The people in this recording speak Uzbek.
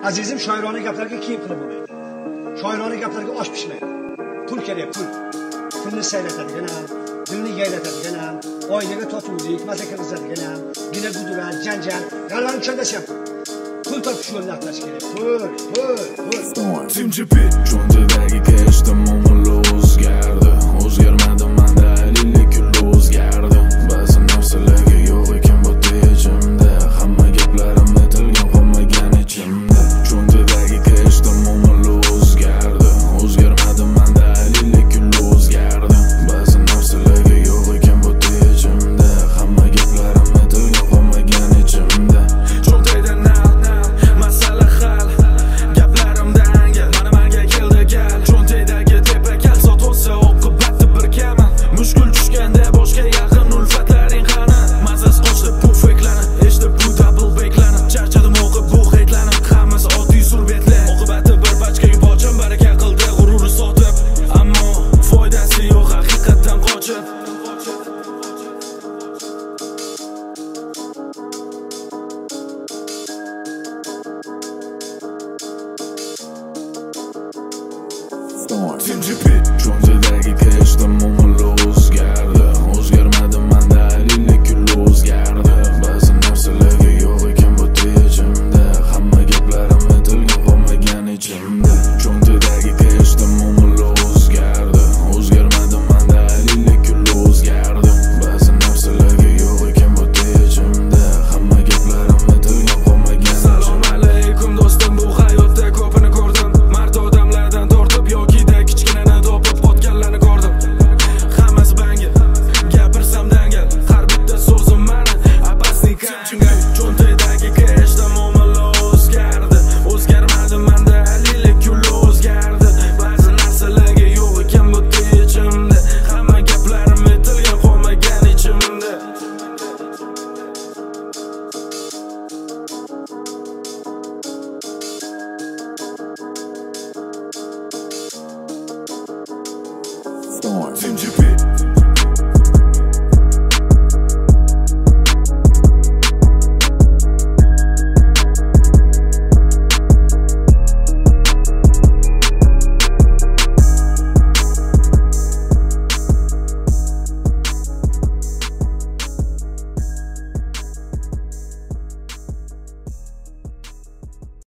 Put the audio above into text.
Azizim, shoirona gaplarga kiyim qilib bo'lmaydi. Shoirona gaplarga osh pishmaydi. Pul kerak, pul. Pulni saylatadigan ham, dilni yaylatadigan ham, oilaga totuvlik, maza kirgizadigan ham, gina gudurat, janjal, g'alvani chandasham. Pul topish yo'lini aqlash kerak. Pul. Timjipi cho'ntadagi kashda muomala o'zgardi. O'zgarmadi manda lekin kul o'zgardi. Ba'zi narsalarga yo'q ekan bu tejimda. Hamma gaplarim aytilgan qolmagan ichimda. Cho'ntadagi kashda muomala o'zgardi. O'zgarmadi manda lekin kul o'zgardi. Ba'zi narsalarga yo'q ekan bu tejimda. Hamma gaplarim aytilgan qolmagan ichimda. Cho'ntaydan masala hal. Gaplarimdan gal, mana menga keldi gal. Cho'ntaydagi tepa kal sotsa oqibati bir kaman. Mushkul tushganda boshga yaqin ulfatlaring qani. Mazas qochdi bu feklani, eshitib bu double beklani. Charchadim o'qib bu heytlanib, hammasi oddiy surbetlar. Oqibati bir pachka yubochim baraka qildi g'ururi sotib. Ammo foydasi yo'q haqiqatdan qochib. Timjipi cho'ntadagi kashda muomala o'zgardi. O'zgarmadi manda lekin o'zgardi. Ba'zi narsalarga yo'q ekan bu tejimda. Hamma gaplarim aytilgan qolmagan ichimda. Cho'ntadagi kashda muomala o'zgardi. O'zgarmadi manda lekin o'zgardi. Ba'zi narsalarga yo'q ekan bu tejimda. Hamma gaplarim aytilgan qolmagan. Assalomu alaykum do'stim, bu hayotda ko'pini ko'rdim. Mard odamlardan tortib yokida kichkinani topib otganlarni ko'rdim. Hammasi banga gapirsam dangal, har bitta so'zim mani apasning kangal. Cho'ntaydagi kashda muomala o'zgardi. O'zgarmadi manda lekin o'zgardi. Ba'zi narsalarga yo'q ekan bu tejimda. Hamma gaplarim aytilgan qolmagan ichimda. Timjipi